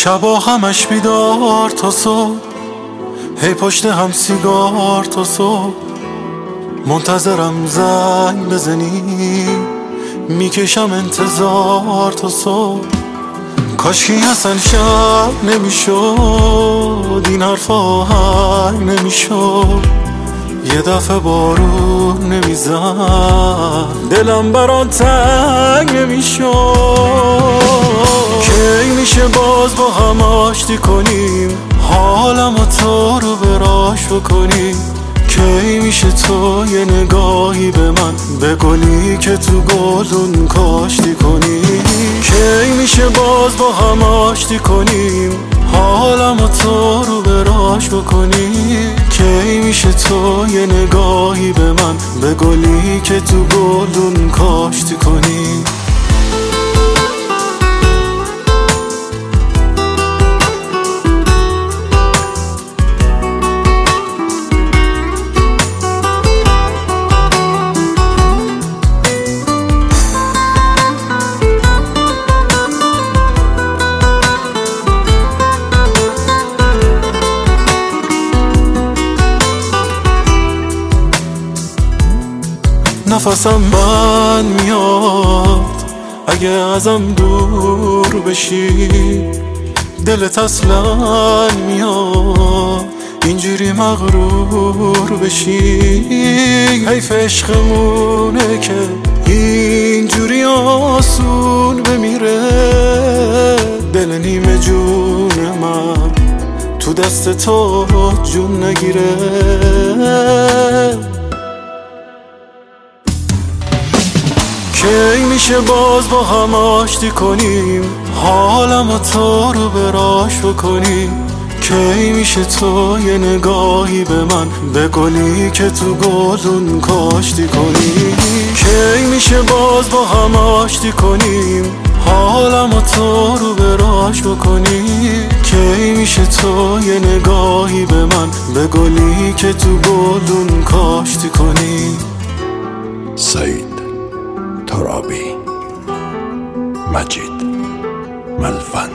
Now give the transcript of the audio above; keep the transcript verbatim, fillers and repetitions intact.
شبا همش بیدار تا صبح، هی پشت هم سیگار تا صبح، منتظرم زنگ بزنی، میکشم انتظار تا صبح. کاشکی اصلا شب نمیشد، این حرفا آهنگ نمیشد، یه دفعه بارون نمیزد، دلم برات تنگ نمیشد. کی میشه باز با هم آشتی کنیم، حالم و تو رو براش بکنیم؟ کی میشه تو یه نگاهی به من، به گلی که تو گلدون کاشتی کنی؟ کی میشه باز با هم آشتی کنیم، حالم و تو رو براش بکنی؟ کی میشه تو یه نگاهی به من، به گلی که تو گلدون کاشتی کنی؟ نفسم بند میاد اگه ازم دور بشی، دلت اصلا میاد اینجوری مغرور بشی. حیف عشقمونه که اینجوری آسون بمیره، دل نیمه جون من تو دست تو جون نگیره. کی میشه باز با هم آشتی کنیم، حالم و تو رو براش بکنیم؟ کی میشه تو یه نگاهی به من، به گلی که تو گلدون کاشتی کنی؟ کی میشه باز با هم آشتی کنیم، حالم و تو رو براش بکنی؟ کی میشه تو یه نگاهی به من، به گلی که تو گلدون کاشتی کنی؟ سعید ترابی، مجید ملفن.